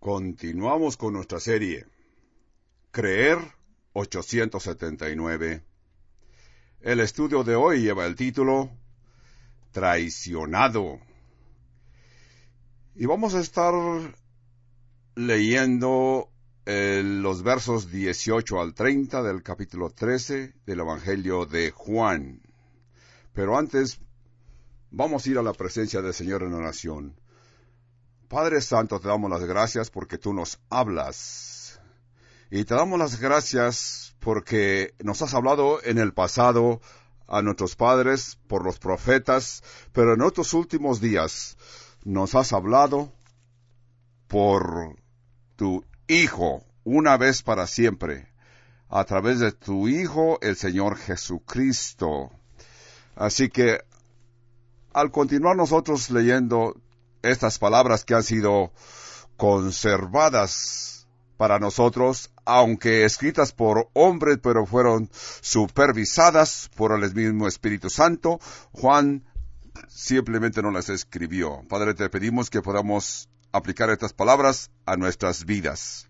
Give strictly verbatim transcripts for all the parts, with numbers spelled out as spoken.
Continuamos con nuestra serie Creer ochocientos setenta y nueve. El estudio de hoy lleva el título Traicionado. Y vamos a estar leyendo eh, los versos dieciocho al treinta del capítulo trece del Evangelio de Juan. Pero antes, vamos a ir a la presencia del Señor en oración. Padre Santo, te damos las gracias porque tú nos hablas. Y te damos las gracias porque nos has hablado en el pasado a nuestros padres por los profetas, pero en estos últimos días nos has hablado por tu Hijo, una vez para siempre, a través de tu Hijo, el Señor Jesucristo. Así que, al continuar nosotros leyendo estas palabras que han sido conservadas para nosotros, aunque escritas por hombres, pero fueron supervisadas por el mismo Espíritu Santo, Juan simplemente no las escribió. Padre, te pedimos que podamos aplicar estas palabras a nuestras vidas.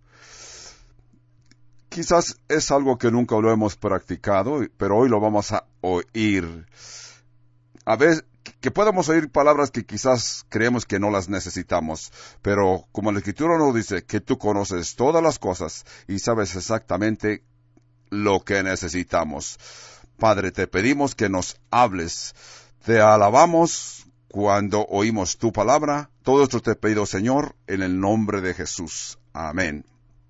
Quizás es algo que nunca lo hemos practicado, pero hoy lo vamos a oír. A veces, que podamos oír palabras que quizás creemos que no las necesitamos, pero como la Escritura nos dice que tú conoces todas las cosas y sabes exactamente lo que necesitamos. Padre, te pedimos que nos hables. Te alabamos cuando oímos tu palabra. Todo esto te he pedido, Señor, en el nombre de Jesús. Amén.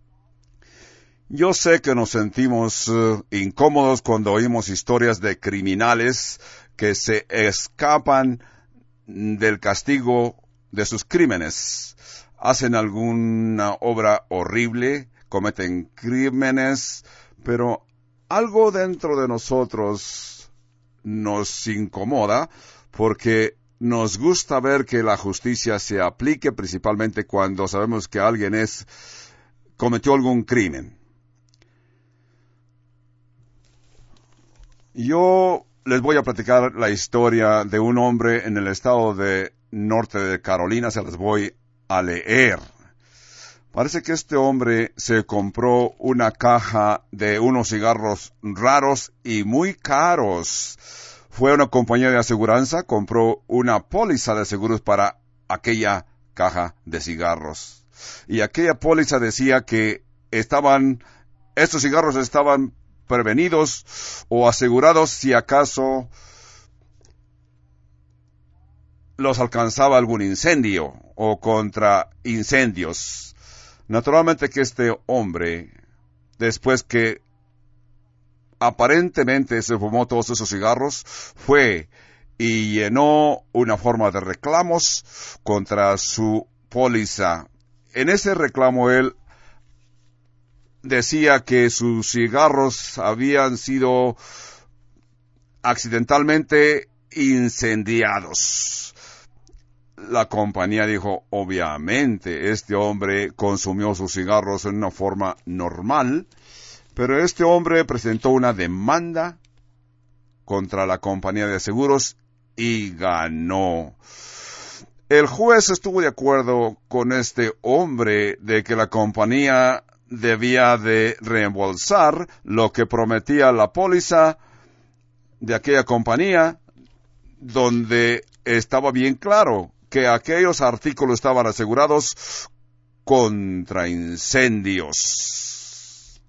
Yo sé que nos sentimos uh, incómodos cuando oímos historias de criminales que se escapan del castigo de sus crímenes. Hacen alguna obra horrible, cometen crímenes, pero algo dentro de nosotros nos incomoda porque nos gusta ver que la justicia se aplique, principalmente cuando sabemos que alguien es cometió algún crimen. Yo les voy a platicar la historia de un hombre en el estado de norte de Carolina. Se las voy a leer. Parece que este hombre se compró una caja de unos cigarros raros y muy caros. Fue a una compañía de aseguranza, compró una póliza de seguros para aquella caja de cigarros. Y aquella póliza decía que estaban, estos cigarros estaban prevenidos o asegurados si acaso los alcanzaba algún incendio o contra incendios. Naturalmente que este hombre, después que aparentemente se fumó todos esos cigarros, fue y llenó una forma de reclamos contra su póliza. En ese reclamo él decía que sus cigarros habían sido accidentalmente incendiados. La compañía dijo, obviamente, este hombre consumió sus cigarros en una forma normal, pero este hombre presentó una demanda contra la compañía de seguros y ganó. El juez estuvo de acuerdo con este hombre de que la compañía debía de reembolsar lo que prometía la póliza de aquella compañía, donde estaba bien claro que aquellos artículos estaban asegurados contra incendios.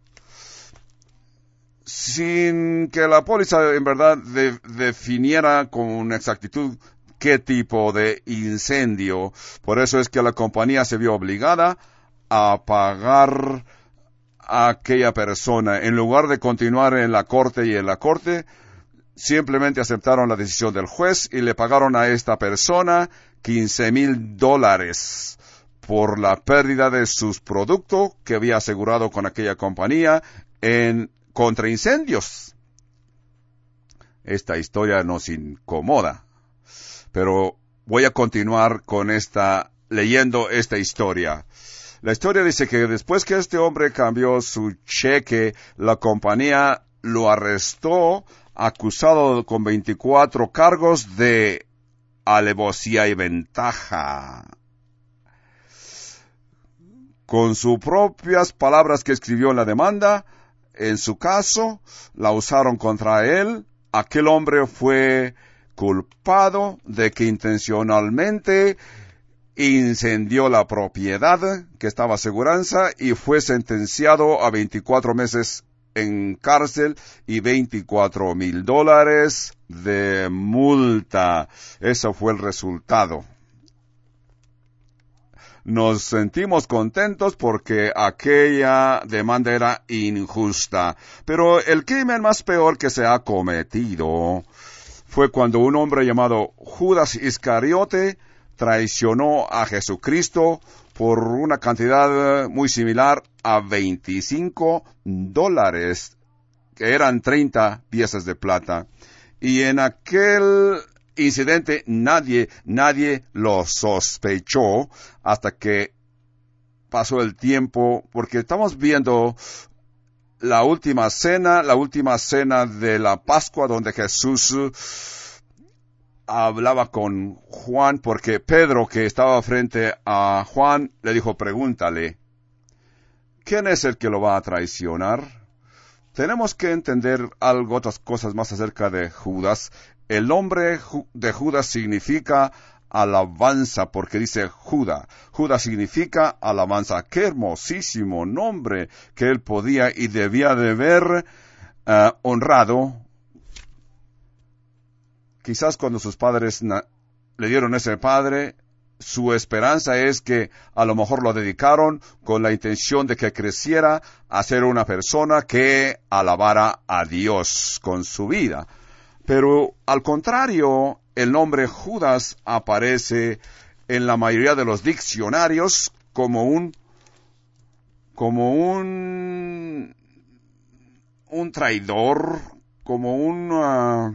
Sin que la póliza en verdad de, definiera con exactitud qué tipo de incendio. Por eso es que la compañía se vio obligada a pagar a aquella persona. En lugar de continuar en la corte y en la corte, simplemente aceptaron la decisión del juez y le pagaron a esta persona quince mil dólares por la pérdida de sus productos que había asegurado con aquella compañía en contra incendios. Esta historia nos incomoda, pero voy a continuar con esta, leyendo esta historia. La historia dice que después que este hombre cambió su cheque, la compañía lo arrestó, acusado con veinticuatro cargos de alevosía y ventaja. con sus propias palabras que escribió en la demanda, en su caso, la usaron contra él. Aquel hombre fue culpado de que intencionalmente incendió la propiedad que estaba aseguranza y fue sentenciado a veinticuatro meses en cárcel y veinticuatro mil dólares de multa. Eso fue el resultado. Nos sentimos contentos porque aquella demanda era injusta. Pero el crimen más peor que se ha cometido fue cuando un hombre llamado Judas Iscariote traicionó a Jesucristo por una cantidad muy similar a veinticinco dólares, que eran treinta piezas de plata. Y en aquel incidente nadie, nadie lo sospechó hasta que pasó el tiempo, porque estamos viendo la última cena, la última cena de la Pascua, donde Jesús hablaba con Juan, porque Pedro, que estaba frente a Juan, le dijo, pregúntale, ¿quién es el que lo va a traicionar? Tenemos que entender algo, otras cosas más acerca de Judas. El nombre de Judas significa alabanza, porque dice Judá. Judá significa alabanza. Qué hermosísimo nombre que él podía y debía de ver uh, honrado. Quizás cuando sus padres na- le dieron ese padre, su esperanza es que a lo mejor lo dedicaron con la intención de que creciera a ser una persona que alabara a Dios con su vida. Pero al contrario, el nombre Judas aparece en la mayoría de los diccionarios como un como un un traidor, como un uh,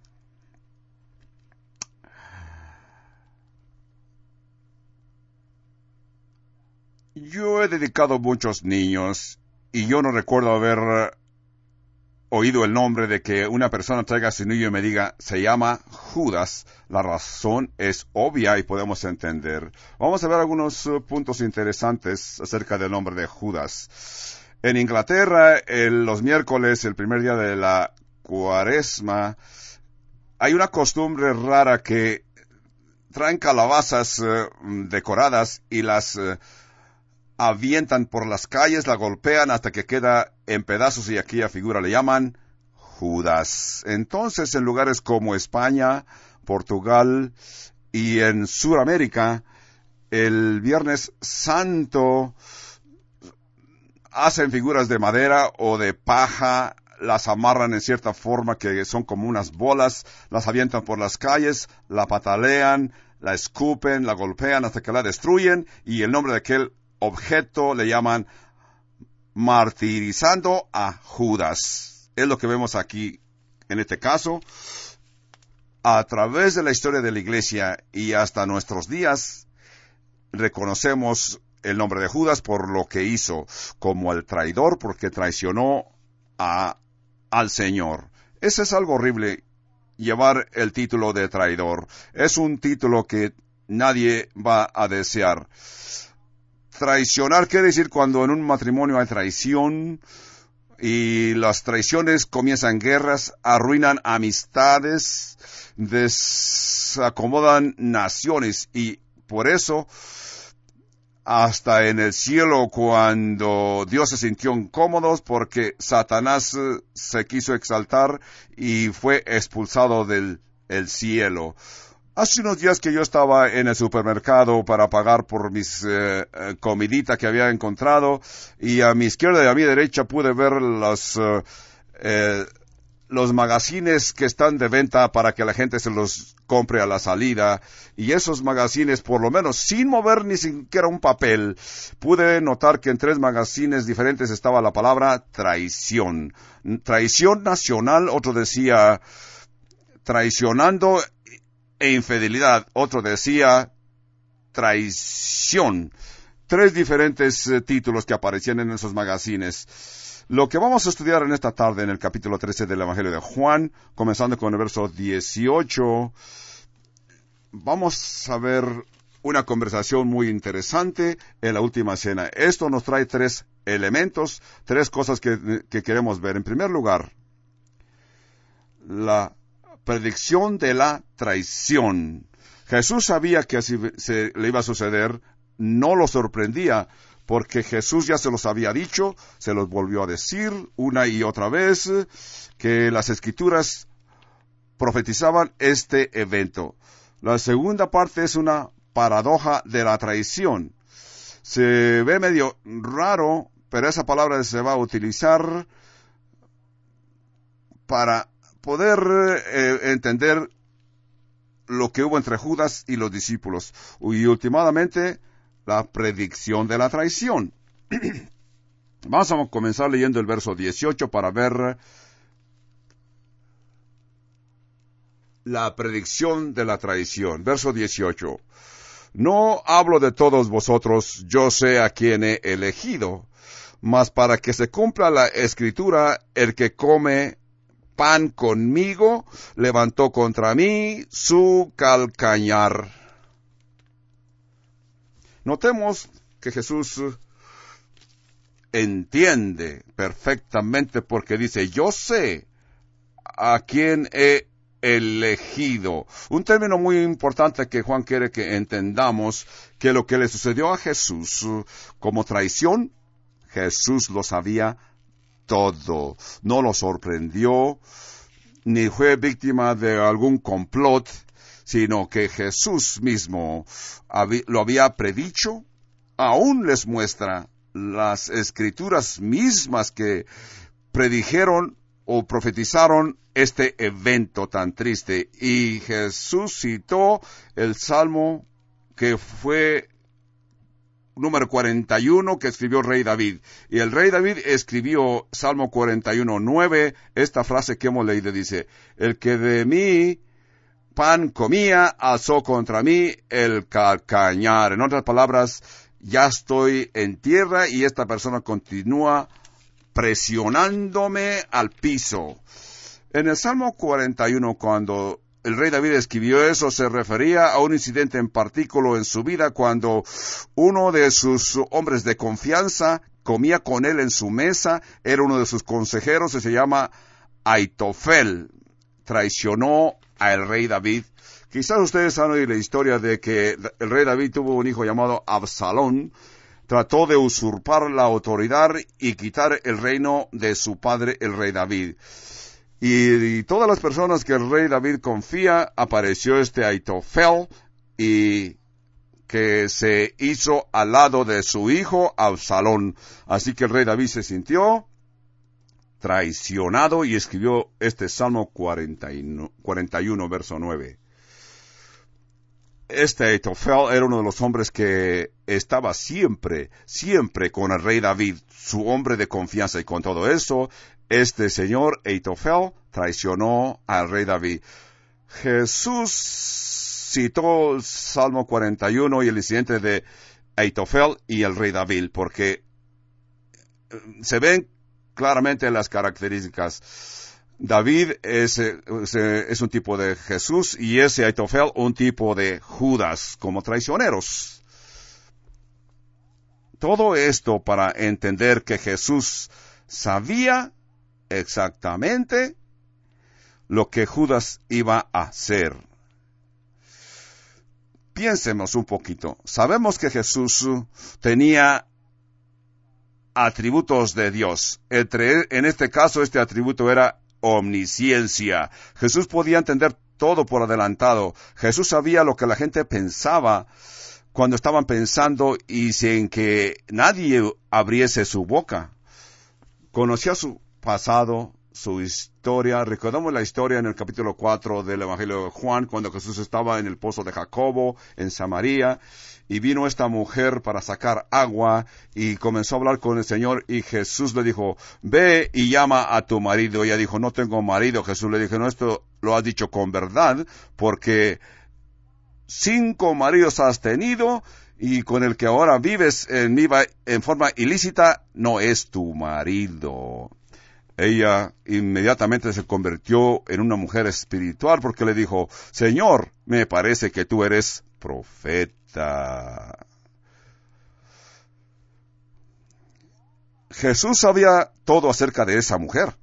Yo he dedicado muchos niños y yo no recuerdo haber oído el nombre de que una persona traiga a su niño y me diga, se llama Judas. La razón es obvia y podemos entender. Vamos a ver algunos uh, puntos interesantes acerca del nombre de Judas. En Inglaterra, el, los miércoles, el primer día de la Cuaresma, hay una costumbre rara que traen calabazas uh, decoradas y las uh, avientan por las calles, la golpean hasta que queda en pedazos y aquí a figura le llaman Judas. Entonces, en lugares como España, Portugal y en Sudamérica, el Viernes Santo hacen figuras de madera o de paja, las amarran en cierta forma que son como unas bolas, las avientan por las calles, la patalean, la escupen, la golpean hasta que la destruyen y el nombre de aquel objeto le llaman martirizando a Judas. Es lo que vemos aquí en este caso. A través de la historia de la iglesia y hasta nuestros días, reconocemos el nombre de Judas por lo que hizo, como el traidor, porque traicionó a, al Señor. Ese es algo horrible, llevar el título de traidor. Es un título que nadie va a desear. Traicionar quiere decir cuando en un matrimonio hay traición y las traiciones comienzan guerras, arruinan amistades, desacomodan naciones y por eso hasta en el cielo cuando Dios se sintió incómodo porque Satanás se quiso exaltar y fue expulsado del el cielo. Hace unos días que yo estaba en el supermercado para pagar por mis eh, eh, comidita que había encontrado y a mi izquierda y a mi derecha pude ver los, eh, eh, los magazines que están de venta para que la gente se los compre a la salida. Y esos magazines, por lo menos sin mover ni siquiera un papel, pude notar que en tres magazines diferentes estaba la palabra traición. Traición nacional, otro decía traicionando e infidelidad, otro decía traición. Tres diferentes eh, títulos que aparecían en esos magazines. Lo que vamos a estudiar en esta tarde en el capítulo trece del Evangelio de Juan, comenzando con el verso dieciocho, vamos a ver una conversación muy interesante en la última cena. Esto nos trae tres elementos, tres cosas que, que queremos ver. En primer lugar, la predicción de la traición. Jesús sabía que así se, le iba a suceder, no lo sorprendía, porque Jesús ya se los había dicho, se los volvió a decir una y otra vez, que las Escrituras profetizaban este evento. La segunda parte es una paradoja de la traición. Se ve medio raro, pero esa palabra se va a utilizar para poder eh, entender lo que hubo entre Judas y los discípulos. Y últimamente, la predicción de la traición. Vamos a comenzar leyendo el verso dieciocho para ver la predicción de la traición. Verso dieciocho. No hablo de todos vosotros, yo sé a quién he elegido, mas para que se cumpla la escritura, el que come pan conmigo, levantó contra mí su calcañar. Notemos que Jesús entiende perfectamente porque dice, yo sé a quién he elegido. Un término muy importante que Juan quiere que entendamos, que lo que le sucedió a Jesús como traición, Jesús lo sabía todo. No lo sorprendió, ni fue víctima de algún complot, sino que Jesús mismo lo había predicho. Aún les muestra las Escrituras mismas que predijeron o profetizaron este evento tan triste. Y Jesús citó el Salmo que fue número cuarenta y uno que escribió el rey David. Y el rey David escribió Salmo cuarenta y uno, nueve, esta frase que hemos leído, dice, el que de mí pan comía, alzó contra mí el calcañar. En otras palabras, ya estoy en tierra y esta persona continúa presionándome al piso. En el Salmo cuarenta y uno, cuando el rey David escribió eso, se refería a un incidente en particular en su vida, cuando uno de sus hombres de confianza comía con él en su mesa, era uno de sus consejeros, y se llama Aitofel, traicionó al rey David. Quizás ustedes han oído la historia de que el rey David tuvo un hijo llamado Absalón, trató de usurpar la autoridad y quitar el reino de su padre, el rey David. Y, y todas las personas que el rey David confía, apareció este Aitofel y que se hizo al lado de su hijo Absalón. Así que el rey David se sintió traicionado y escribió este Salmo cuarenta y uno, verso nueve. Este Aitofel era uno de los hombres que estaba siempre, siempre con el rey David, su hombre de confianza, y con todo eso, este señor Aitofel traicionó al rey David. Jesús citó el Salmo cuarenta y uno y el incidente de Aitofel y el rey David, porque se ven claramente las características. David es, es, es un tipo de Jesús y ese Aitofel un tipo de Judas, como traicioneros. Todo esto para entender que Jesús sabía exactamente lo que Judas iba a hacer. Piénsemos un poquito. Sabemos que Jesús tenía atributos de Dios. Entre, en este caso, este atributo era omnisciencia. Jesús podía entender todo por adelantado. Jesús sabía lo que la gente pensaba cuando estaban pensando y sin que nadie abriese su boca. Conocía su pasado, su historia. Recordamos la historia en el capítulo cuatro del Evangelio de Juan, cuando Jesús estaba en el pozo de Jacobo, en Samaria, y vino esta mujer para sacar agua, y comenzó a hablar con el Señor, y Jesús le dijo, ve y llama a tu marido. Ella dijo, no tengo marido. Jesús le dijo, no, esto lo has dicho con verdad, porque cinco maridos has tenido, y con el que ahora vives en, en forma ilícita, no es tu marido. Ella inmediatamente se convirtió en una mujer espiritual porque le dijo, Señor, me parece que tú eres profeta. vida. Jesús sabía todo acerca de esa mujer.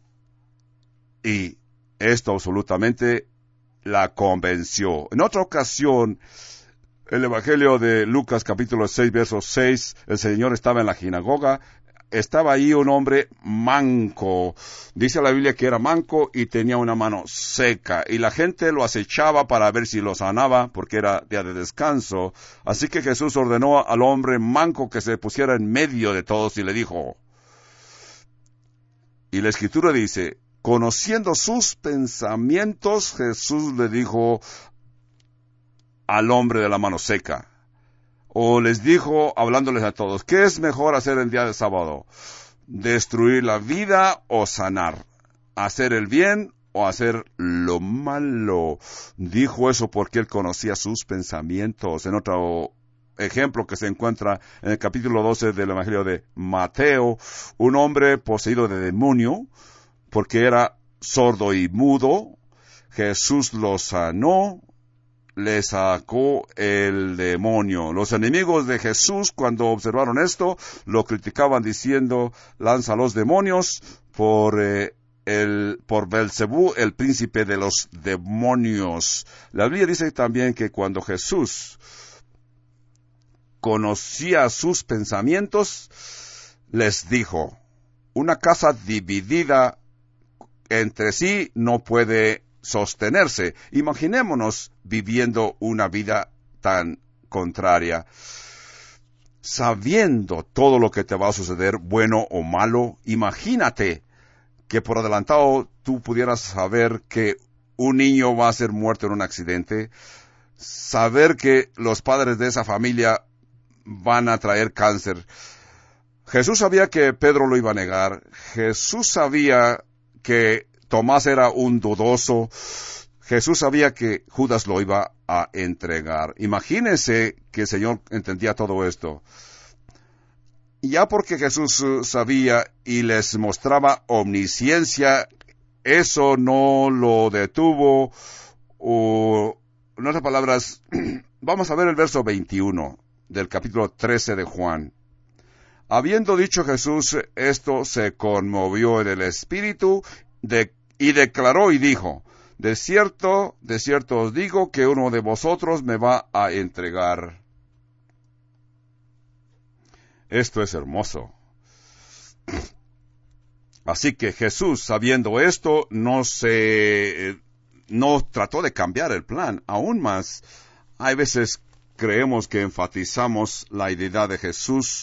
Y esto absolutamente la convenció. En otra ocasión, el Evangelio de Lucas capítulo seis, verso seis, el Señor estaba en la sinagoga. Estaba ahí un hombre manco. Dice la Biblia que era manco y tenía una mano seca. Y la gente lo acechaba para ver si lo sanaba, porque era día de descanso. Así que Jesús ordenó al hombre manco que se pusiera en medio de todos y le dijo. Y la Escritura dice, conociendo sus pensamientos, Jesús le dijo al hombre de la mano seca. O les dijo, hablándoles a todos, ¿qué es mejor hacer el día de sábado? ¿Destruir la vida o sanar? ¿Hacer el bien o hacer lo malo? Dijo eso porque él conocía sus pensamientos. En otro ejemplo que se encuentra en el capítulo doce del Evangelio de Mateo, un hombre poseído de demonio, porque era sordo y mudo, Jesús lo sanó, le sacó el demonio. Los enemigos de Jesús, cuando observaron esto, lo criticaban diciendo, lanza los demonios por eh, el por Belcebú, el príncipe de los demonios. La Biblia dice también que cuando Jesús conocía sus pensamientos, les dijo, una casa dividida entre sí no puede sostenerse. Imaginémonos viviendo una vida tan contraria, sabiendo todo lo que te va a suceder, bueno o malo. Imagínate que por adelantado tú pudieras saber que un niño va a ser muerto en un accidente, saber que los padres de esa familia van a traer cáncer. Jesús sabía que Pedro lo iba a negar. Jesús sabía que Tomás era un dudoso. Jesús sabía que Judas lo iba a entregar. Imagínense que el Señor entendía todo esto. Y ya porque Jesús sabía y les mostraba omnisciencia, eso no lo detuvo. O, en otras palabras, vamos a ver el verso veintiuno del capítulo trece de Juan. Habiendo dicho Jesús esto, se conmovió en el espíritu de Y declaró y dijo, de cierto, de cierto os digo que uno de vosotros me va a entregar. Esto es hermoso. Así que Jesús, sabiendo esto, no se, no trató de cambiar el plan. Aún más, hay veces creemos que enfatizamos la identidad de Jesús.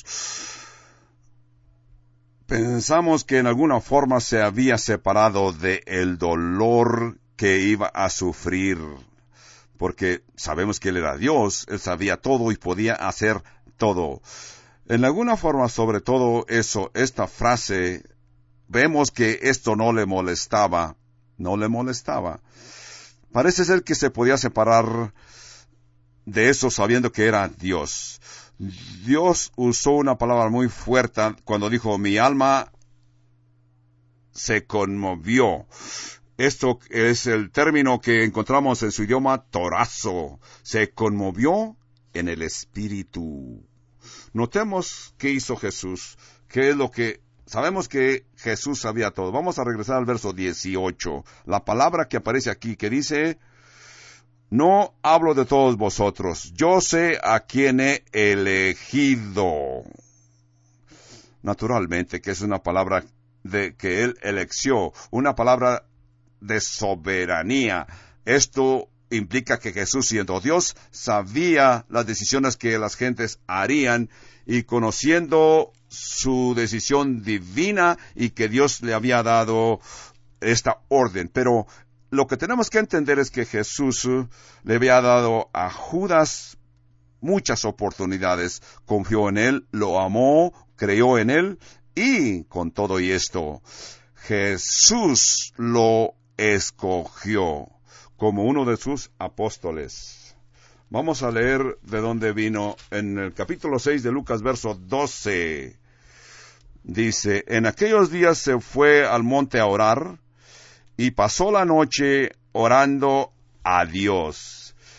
Pensamos que en alguna forma se había separado de el dolor que iba a sufrir, porque sabemos que Él era Dios, Él sabía todo y podía hacer todo. En alguna forma, sobre todo eso, esta frase, vemos que esto no le molestaba, no le molestaba. Parece ser que se podía separar de eso sabiendo que era Dios. Dios usó una palabra muy fuerte cuando dijo, mi alma se conmovió. Esto es el término que encontramos en su idioma torazo. Se conmovió en el espíritu. Notemos qué hizo Jesús, qué es lo que... Sabemos que Jesús sabía todo. Vamos a regresar al verso dieciocho. La palabra que aparece aquí que dice... No hablo de todos vosotros, yo sé a quién he elegido. Naturalmente, que es una palabra de que él eligió, una palabra de soberanía. Esto implica que Jesús, siendo Dios, sabía las decisiones que las gentes harían y conociendo su decisión divina y que Dios le había dado esta orden. Pero lo que tenemos que entender es que Jesús le había dado a Judas muchas oportunidades. Confió en él, lo amó, creyó en él y con todo y esto, Jesús lo escogió como uno de sus apóstoles. Vamos a leer de dónde vino en el capítulo seis de Lucas, verso doce. Dice, en aquellos días se fue al monte a orar, y pasó la noche orando a Dios.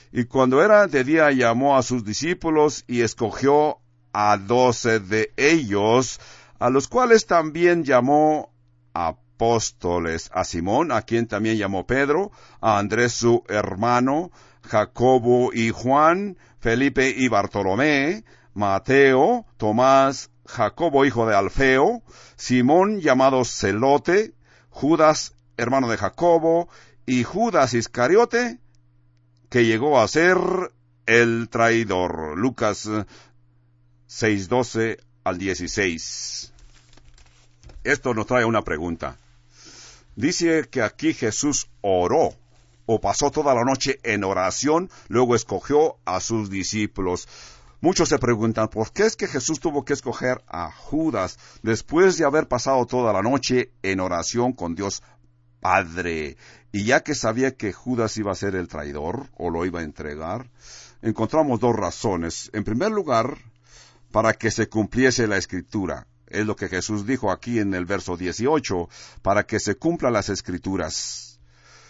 Y cuando era de día llamó a sus discípulos y escogió a doce de ellos, a los cuales también llamó apóstoles, a Simón, a quien también llamó Pedro, a Andrés su hermano, Jacobo y Juan, Felipe y Bartolomé, Mateo, Tomás, Jacobo hijo de Alfeo, Simón llamado Celote, Judas hermano de Jacobo, y Judas Iscariote, que llegó a ser el traidor. Lucas seis, doce al dieciséis. Esto nos trae una pregunta. Dice que aquí Jesús oró, o pasó toda la noche en oración, luego escogió a sus discípulos. Muchos se preguntan, ¿por qué es que Jesús tuvo que escoger a Judas después de haber pasado toda la noche en oración con Dios Padre? Y ya que sabía que Judas iba a ser el traidor, o lo iba a entregar, encontramos dos razones. En primer lugar, para que se cumpliese la Escritura. Es lo que Jesús dijo aquí en el verso dieciocho, para que se cumplan las Escrituras.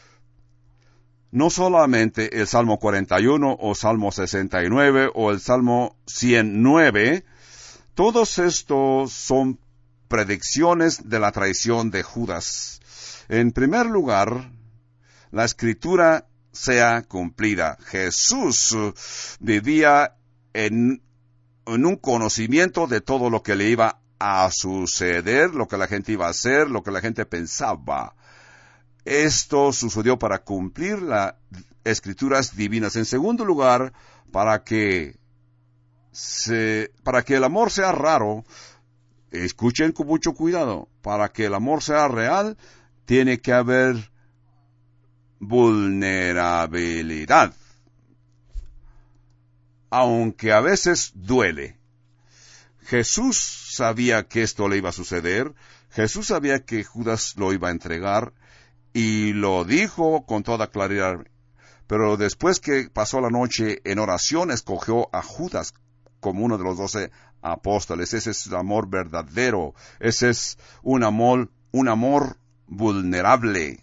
No solamente el Salmo cuarenta y uno, o Salmo sesenta y nueve, o el Salmo ciento nueve, todos estos son predicciones de la traición de Judas. En primer lugar, la Escritura sea cumplida. Jesús vivía en, en un conocimiento de todo lo que le iba a suceder, lo que la gente iba a hacer, lo que la gente pensaba. Esto sucedió para cumplir las Escrituras divinas. En segundo lugar, para que se, para que el amor sea raro, escuchen con mucho cuidado, para que el amor sea real, tiene que haber vulnerabilidad. Aunque a veces duele. Jesús sabía que esto le iba a suceder. Jesús sabía que Judas lo iba a entregar. Y lo dijo con toda claridad. Pero después que pasó la noche en oración, escogió a Judas como uno de los doce apóstoles. Ese es el amor verdadero. Ese es un amor, un amor vulnerable.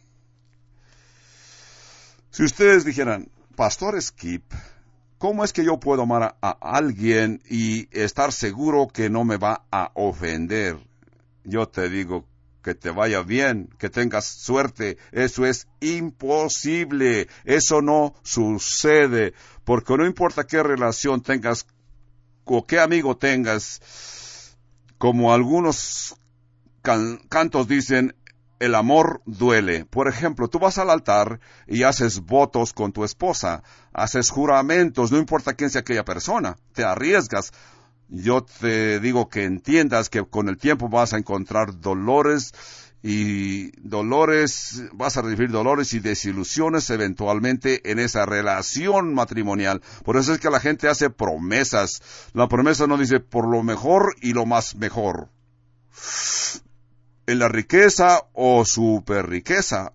Si ustedes dijeran, Pastor Skip, ¿cómo es que yo puedo amar a, a alguien y estar seguro que no me va a ofender? Yo te digo, que te vaya bien, que tengas suerte. Eso es imposible. Eso no sucede. Porque no importa qué relación tengas o qué amigo tengas, como algunos can- cantos dicen, el amor duele. Por ejemplo, tú vas al altar y haces votos con tu esposa, haces juramentos, no importa quién sea aquella persona, te arriesgas. Yo te digo que entiendas que con el tiempo vas a encontrar dolores y dolores, vas a recibir dolores y desilusiones eventualmente en esa relación matrimonial. Por eso es que la gente hace promesas. La promesa no dice por lo mejor y lo más mejor. En la riqueza o super riqueza,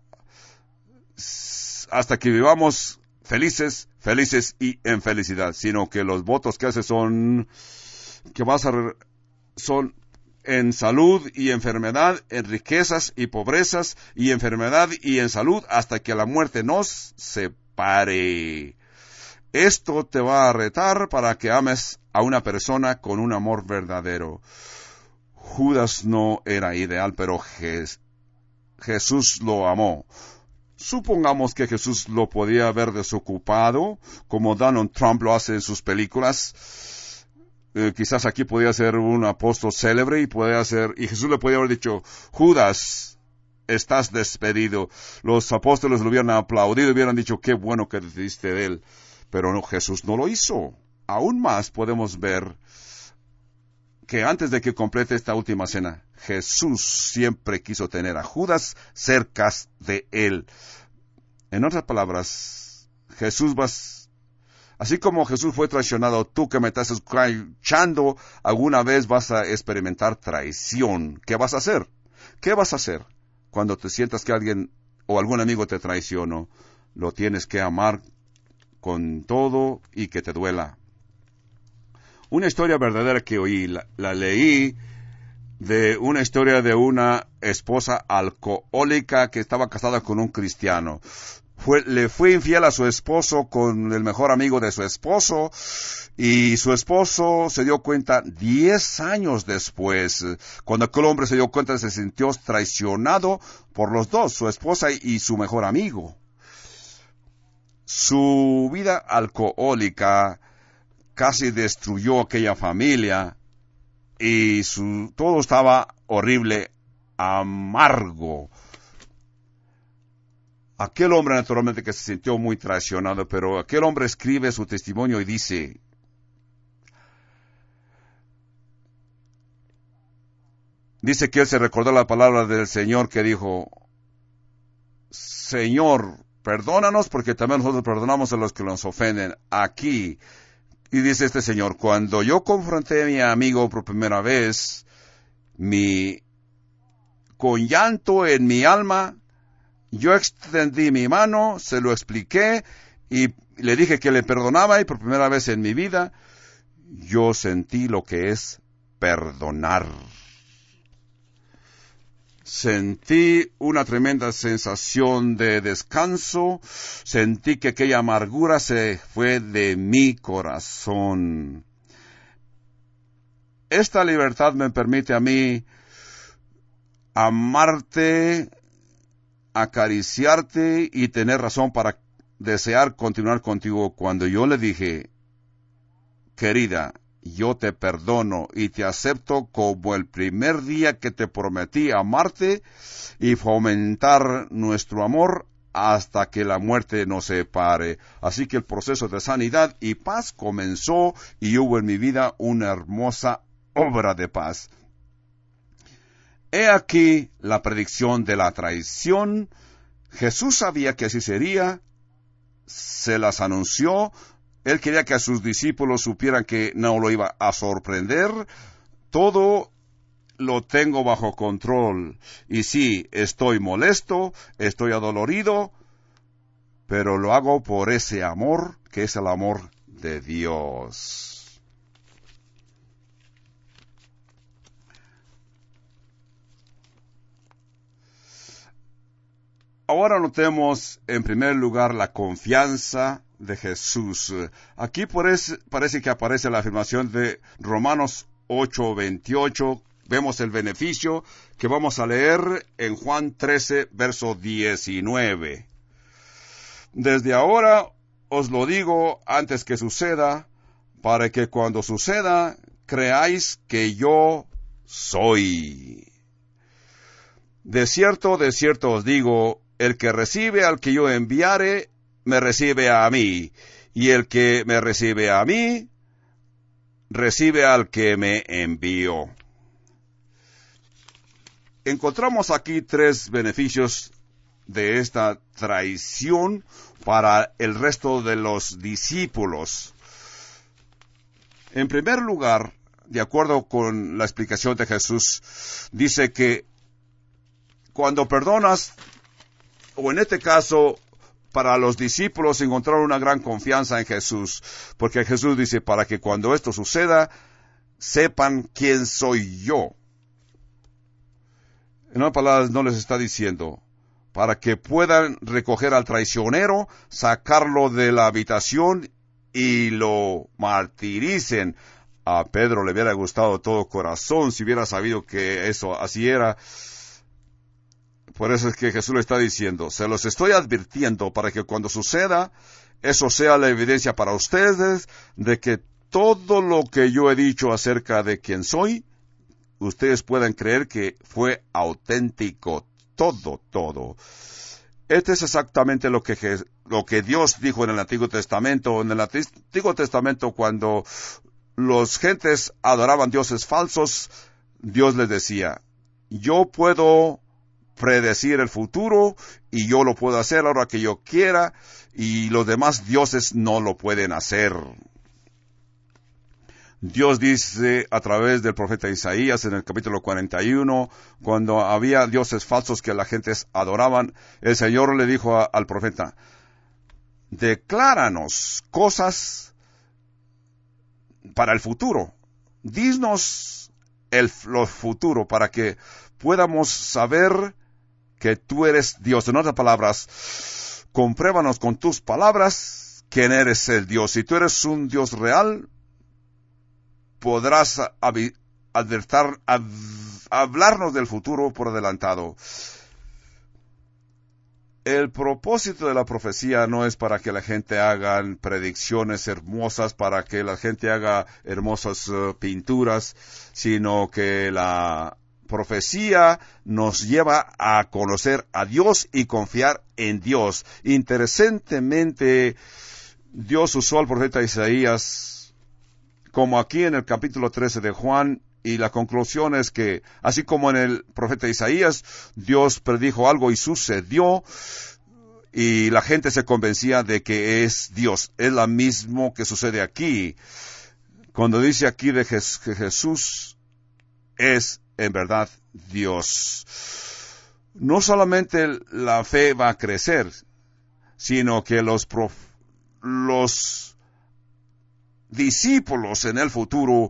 hasta que vivamos felices, felices y en felicidad, sino que los votos que hace son que vas a re- son en salud y enfermedad, en riquezas y pobrezas, y enfermedad y en salud, hasta que la muerte nos separe. Esto te va a retar para que ames a una persona con un amor verdadero. Judas no era ideal, pero Jes- Jesús lo amó. Supongamos que Jesús lo podía haber desocupado, como Donald Trump lo hace en sus películas. Eh, quizás aquí podía ser un apóstol célebre y podía ser, y Jesús le podía haber dicho, Judas, estás despedido. Los apóstoles lo hubieran aplaudido y hubieran dicho, qué bueno que decidiste de él. Pero no, Jesús no lo hizo. Aún más podemos ver que antes de que complete esta última cena, Jesús siempre quiso tener a Judas cerca de él. En otras palabras, Jesús vas Así como Jesús fue traicionado, tú que me estás escuchando, alguna vez vas a experimentar traición. ¿Qué vas a hacer? ¿Qué vas a hacer cuando te sientas que alguien o algún amigo te traicionó? Lo tienes que amar con todo y que te duela. Una historia verdadera que oí, la, la leí de una historia de una esposa alcohólica que estaba casada con un cristiano. fue, le fue infiel a su esposo con el mejor amigo de su esposo, y su esposo se dio cuenta diez años después. Cuando aquel hombre se dio cuenta, se sintió traicionado por los dos, su esposa y su mejor amigo. Su vida alcohólica casi destruyó aquella familia, y su, todo estaba horrible, amargo. Aquel hombre naturalmente que se sintió muy traicionado, pero aquel hombre escribe su testimonio y dice, dice que él se recordó la palabra del Señor que dijo, Señor, perdónanos porque también nosotros perdonamos a los que nos ofenden aquí. Y dice este señor, cuando yo confronté a mi amigo por primera vez, mi, con llanto en mi alma, yo extendí mi mano, se lo expliqué y le dije que le perdonaba, y por primera vez en mi vida yo sentí lo que es perdonar. Sentí una tremenda sensación de descanso, sentí que aquella amargura se fue de mi corazón. Esta libertad me permite a mí amarte, acariciarte y tener razón para desear continuar contigo. Cuando yo le dije, querida, yo te perdono y te acepto como el primer día que te prometí amarte y fomentar nuestro amor hasta que la muerte nos separe. Así que el proceso de sanidad y paz comenzó, y hubo en mi vida una hermosa obra de paz. He aquí la predicción de la traición. Jesús sabía que así sería, se las anunció. Él quería que a sus discípulos supieran que no lo iba a sorprender. Todo lo tengo bajo control. Y sí, estoy molesto, estoy adolorido, pero lo hago por ese amor que es el amor de Dios. Ahora notemos en primer lugar la confianza de Jesús. Aquí parece, parece que aparece la afirmación de Romanos ocho veintiocho. Vemos el beneficio que vamos a leer en Juan trece, verso diecinueve. Desde ahora os lo digo antes que suceda, para que cuando suceda creáis que yo soy. De cierto, de cierto os digo, el que recibe al que yo enviare, me recibe a mí, y el que me recibe a mí, recibe al que me envió. Encontramos aquí tres beneficios de esta traición para el resto de los discípulos. En primer lugar, de acuerdo con la explicación de Jesús, dice que cuando perdonas, o en este caso, para los discípulos encontraron una gran confianza en Jesús, porque Jesús dice, para que cuando esto suceda, sepan quién soy yo. En otras palabras, no les está diciendo, para que puedan recoger al traicionero, sacarlo de la habitación y lo martiricen. A Pedro le hubiera gustado de todo corazón si hubiera sabido que eso así era. Por eso es que Jesús le está diciendo, se los estoy advirtiendo para que cuando suceda, eso sea la evidencia para ustedes de que todo lo que yo he dicho acerca de quién soy, ustedes puedan creer que fue auténtico, todo, todo. Este es exactamente lo que, lo que Dios dijo en el Antiguo Testamento. En el Antiguo Testamento, cuando los gentes adoraban dioses falsos, Dios les decía, yo puedo predecir el futuro, y yo lo puedo hacer a la hora que yo quiera, y los demás dioses no lo pueden hacer. Dios dice a través del profeta Isaías en el capítulo cuarenta y uno, cuando había dioses falsos que la gente adoraban, el Señor le dijo a, al profeta, decláranos cosas para el futuro, dinos el lo futuro para que podamos saber que tú eres Dios. En otras palabras, compruébanos con tus palabras quién eres el Dios. Si tú eres un Dios real, podrás advertar, ad, hablarnos del futuro por adelantado. El propósito de la profecía no es para que la gente haga predicciones hermosas, para que la gente haga hermosas uh, pinturas, sino que la profecía nos lleva a conocer a Dios y confiar en Dios. Interesantemente, Dios usó al profeta Isaías, como aquí en el capítulo trece de Juan, y la conclusión es que, así como en el profeta Isaías, Dios predijo algo y sucedió, y la gente se convencía de que es Dios. Es lo mismo que sucede aquí. Cuando dice aquí de que Jesús es en verdad Dios. No solamente la fe va a crecer, sino que los, prof, los discípulos en el futuro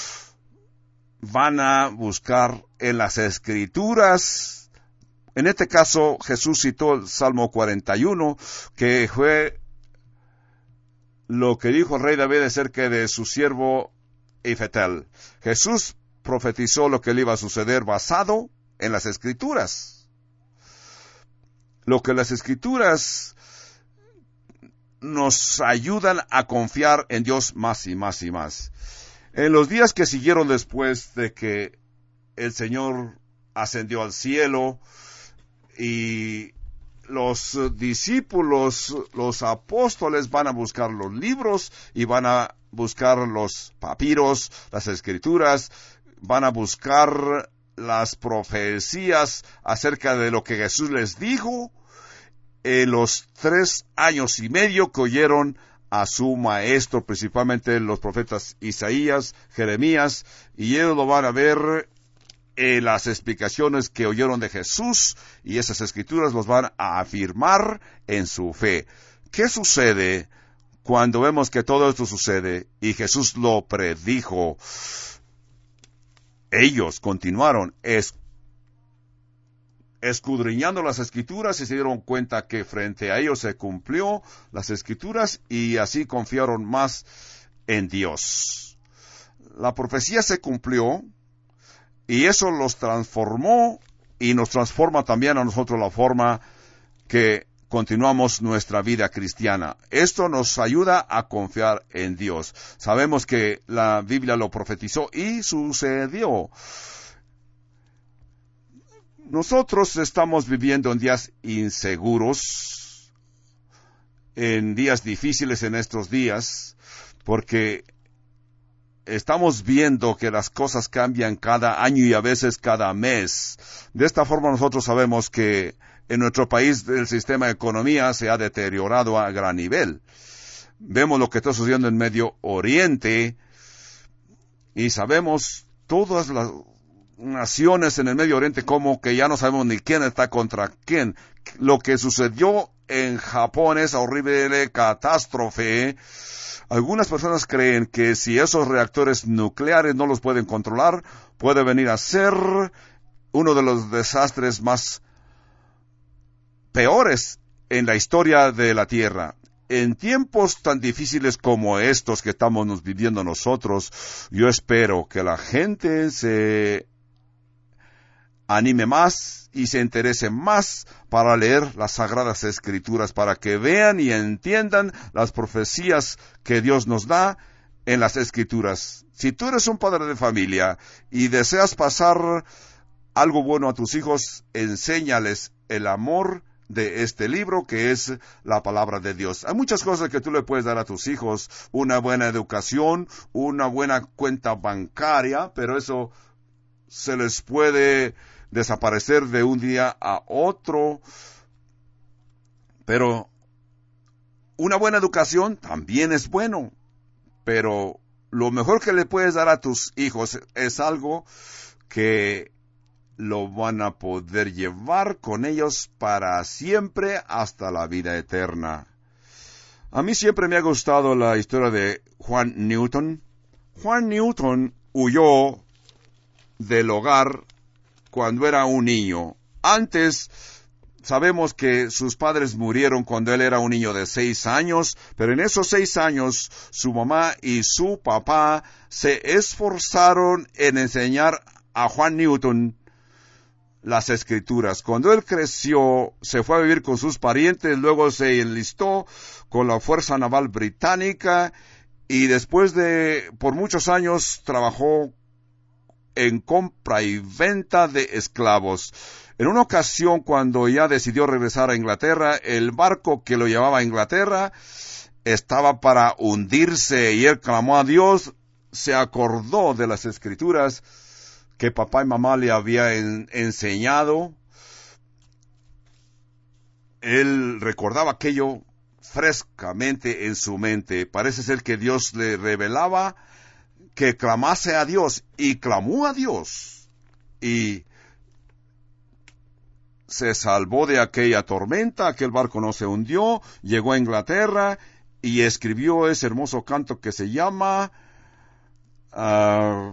van a buscar en las Escrituras. En este caso, Jesús citó el Salmo cuarenta y uno, que fue lo que dijo el rey David acerca de su siervo Ifetel. Jesús profetizó lo que le iba a suceder basado en las Escrituras. Lo que las Escrituras nos ayudan a confiar en Dios más y más y más. En los días que siguieron después de que el Señor ascendió al cielo y los discípulos, los apóstoles van a buscar los libros y van a buscar los papiros, las escrituras, van a buscar las profecías acerca de lo que Jesús les dijo en los tres años y medio que oyeron a su maestro, principalmente los profetas Isaías, Jeremías, y ellos lo van a ver en las explicaciones que oyeron de Jesús, y esas escrituras los van a afirmar en su fe. ¿Qué sucede cuando vemos que todo esto sucede y Jesús lo predijo? Ellos continuaron es escudriñando las Escrituras y se dieron cuenta que frente a ellos se cumplió las Escrituras y así confiaron más en Dios. La profecía se cumplió y eso los transformó y nos transforma también a nosotros la forma que continuamos nuestra vida cristiana. Esto nos ayuda a confiar en Dios. Sabemos que la Biblia lo profetizó y sucedió. Nosotros estamos viviendo en días inseguros, en días difíciles en estos días, porque estamos viendo que las cosas cambian cada año y a veces cada mes. De esta forma nosotros sabemos que en nuestro país el sistema de economía se ha deteriorado a gran nivel. Vemos lo que está sucediendo en Medio Oriente y sabemos todas las naciones en el Medio Oriente como que ya no sabemos ni quién está contra quién. Lo que sucedió en Japón es horrible catástrofe. Algunas personas creen que si esos reactores nucleares no los pueden controlar, puede venir a ser uno de los desastres más peores en la historia de la Tierra. En tiempos tan difíciles como estos que estamos viviendo nosotros, yo espero que la gente se anime más y se interese más para leer las Sagradas Escrituras, para que vean y entiendan las profecías que Dios nos da en las Escrituras. Si tú eres un padre de familia y deseas pasar algo bueno a tus hijos, enséñales el amor de este libro que es la palabra de Dios. Hay muchas cosas que tú le puedes dar a tus hijos, una buena educación, una buena cuenta bancaria, pero eso se les puede desaparecer de un día a otro. Pero una buena educación también es bueno, pero lo mejor que le puedes dar a tus hijos es algo que lo van a poder llevar con ellos para siempre hasta la vida eterna. A mí siempre me ha gustado la historia de Juan Newton. Juan Newton huyó del hogar cuando era un niño. Antes sabemos que sus padres murieron cuando él era un niño de seis años, pero en esos seis años su mamá y su papá se esforzaron en enseñar a Juan Newton las escrituras. Cuando él creció, se fue a vivir con sus parientes, luego se enlistó con la Fuerza Naval Británica y después de, por muchos años, trabajó en compra y venta de esclavos. En una ocasión, cuando ya decidió regresar a Inglaterra, el barco que lo llevaba a Inglaterra estaba para hundirse y él clamó a Dios, se acordó de las escrituras que papá y mamá le habían enseñado. Él recordaba aquello frescamente en su mente. Parece ser que Dios le revelaba que clamase a Dios, y clamó a Dios, y se salvó de aquella tormenta, aquel barco no se hundió, llegó a Inglaterra, y escribió ese hermoso canto que se llama... Uh,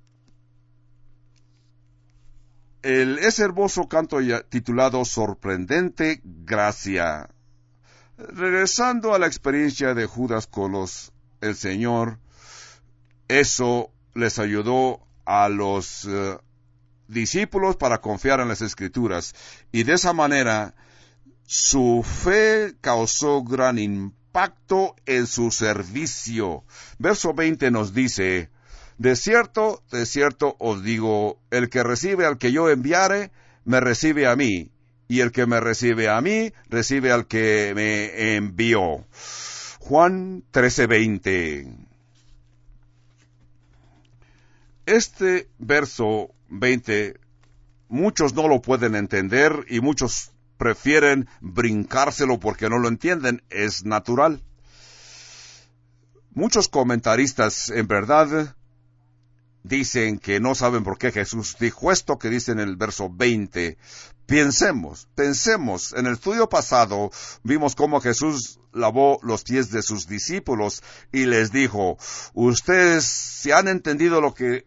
el, ese hermoso canto ya, titulado Sorprendente Gracia. Regresando a la experiencia de Judas con los, el Señor, eso les ayudó a los uh, discípulos para confiar en las Escrituras. Y de esa manera, su fe causó gran impacto en su servicio. Verso veinte nos dice: de cierto, de cierto os digo, el que recibe al que yo enviare, me recibe a mí. Y el que me recibe a mí, recibe al que me envió. Juan trece veinte. Este verso veinte, muchos no lo pueden entender y muchos prefieren brincárselo porque no lo entienden. Es natural. Muchos comentaristas, en verdad, dicen que no saben por qué Jesús dijo esto que dice en el verso veinte. Piensemos, pensemos. En el estudio pasado vimos cómo Jesús lavó los pies de sus discípulos y les dijo: ustedes, si han entendido lo que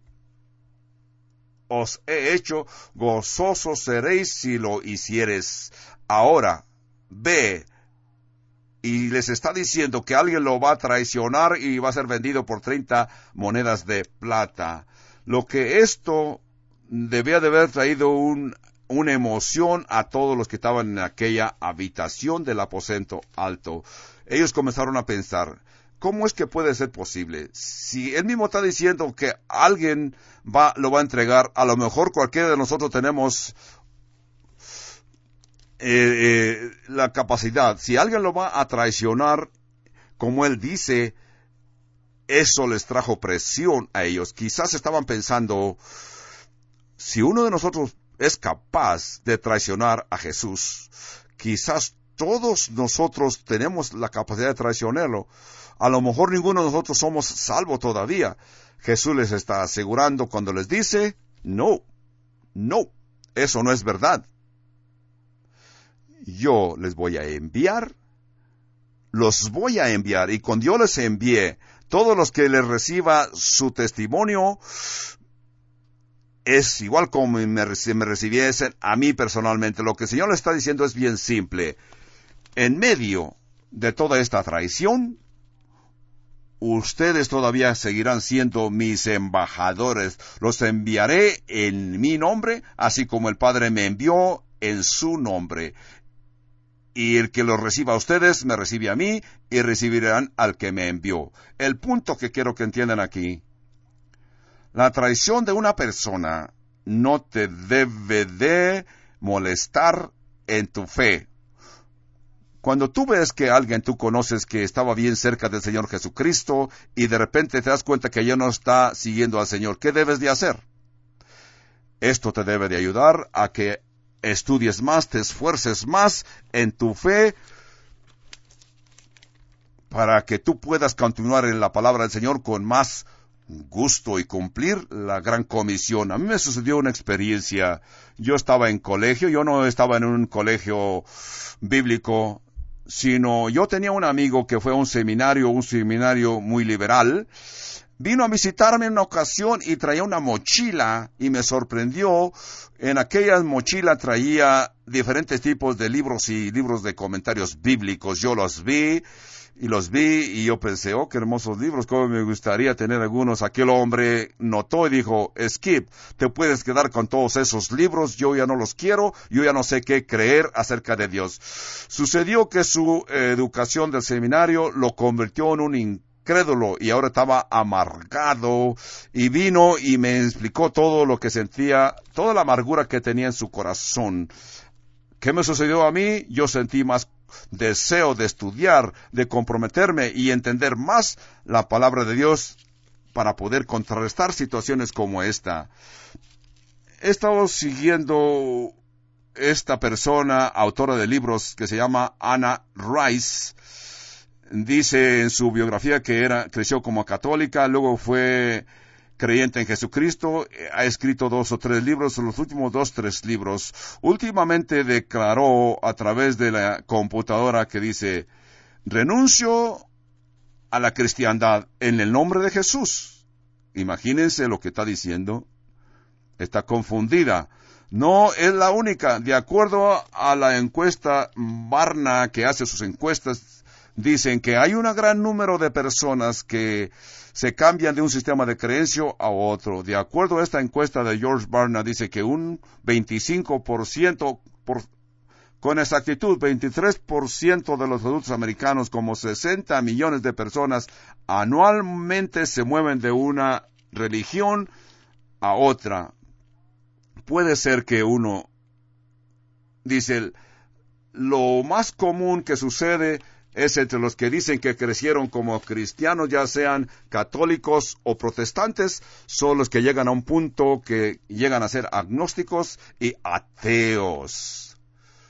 os he hecho, gozosos seréis si lo hicieres. Ahora, ve. Y les está diciendo que alguien lo va a traicionar y va a ser vendido por treinta monedas de plata. Lo que esto debía de haber traído un, una emoción a todos los que estaban en aquella habitación del aposento alto. Ellos comenzaron a pensar: ¿cómo es que puede ser posible? Si él mismo está diciendo que alguien va, lo va a entregar, a lo mejor cualquiera de nosotros tenemos Eh, eh, la capacidad. Si alguien lo va a traicionar, como él dice, eso les trajo presión a ellos. Quizás estaban pensando: si uno de nosotros es capaz de traicionar a Jesús, quizás todos nosotros tenemos la capacidad de traicionarlo. A lo mejor ninguno de nosotros somos salvos todavía. Jesús les está asegurando cuando les dice: no, no, eso no es verdad. Yo les voy a enviar, los voy a enviar, y cuando yo les envíe, todos los que les reciba su testimonio, es igual como me, me recibiesen a mí personalmente. Lo que el Señor le está diciendo es bien simple. En medio de toda esta traición, ustedes todavía seguirán siendo mis embajadores. Los enviaré en mi nombre, así como el Padre me envió en su nombre. Y el que los reciba a ustedes, me recibe a mí, y recibirán al que me envió. El punto que quiero que entiendan aquí: la traición de una persona no te debe de molestar en tu fe. Cuando tú ves que alguien tú conoces que estaba bien cerca del Señor Jesucristo, y de repente te das cuenta que ya no está siguiendo al Señor, ¿qué debes de hacer? Esto te debe de ayudar a que estudies más, te esfuerces más en tu fe, para que tú puedas continuar en la palabra del Señor con más gusto y cumplir la gran comisión. A mí me sucedió una experiencia. Yo estaba en colegio, yo no estaba en un colegio bíblico, sino yo tenía un amigo que fue a un seminario, un seminario muy liberal, vino a visitarme en una ocasión y traía una mochila y me sorprendió. En aquella mochila traía diferentes tipos de libros y libros de comentarios bíblicos. Yo los vi y los vi y yo pensé, oh, qué hermosos libros, cómo me gustaría tener algunos. Aquel hombre notó y dijo, Skip, te puedes quedar con todos esos libros, yo ya no los quiero, yo ya no sé qué creer acerca de Dios. Sucedió que su eh, educación del seminario lo convirtió en un incrédulo y ahora estaba amargado, y vino y me explicó todo lo que sentía, toda la amargura que tenía en su corazón. ¿Qué me sucedió a mí? Yo sentí más deseo de estudiar, de comprometerme y entender más la palabra de Dios para poder contrarrestar situaciones como esta. He estado siguiendo esta persona, autora de libros, que se llama Anna Rice. Dice en su biografía que era, creció como católica, luego fue creyente en Jesucristo, ha escrito dos o tres libros, los últimos dos, tres libros. Últimamente declaró a través de la computadora que dice, renuncio a la cristiandad en el nombre de Jesús. Imagínense lo que está diciendo. Está confundida. No es la única. De acuerdo a la encuesta Barna, que hace sus encuestas, dicen que hay un gran número de personas que se cambian de un sistema de creencia a otro. De acuerdo a esta encuesta de George Barna, dice que un veinticinco por ciento, por, con exactitud, veintitrés por ciento de los adultos americanos, como sesenta millones de personas, anualmente se mueven de una religión a otra. Puede ser que uno, dice, lo más común que sucede es entre los que dicen que crecieron como cristianos, ya sean católicos o protestantes, son los que llegan a un punto que llegan a ser agnósticos y ateos.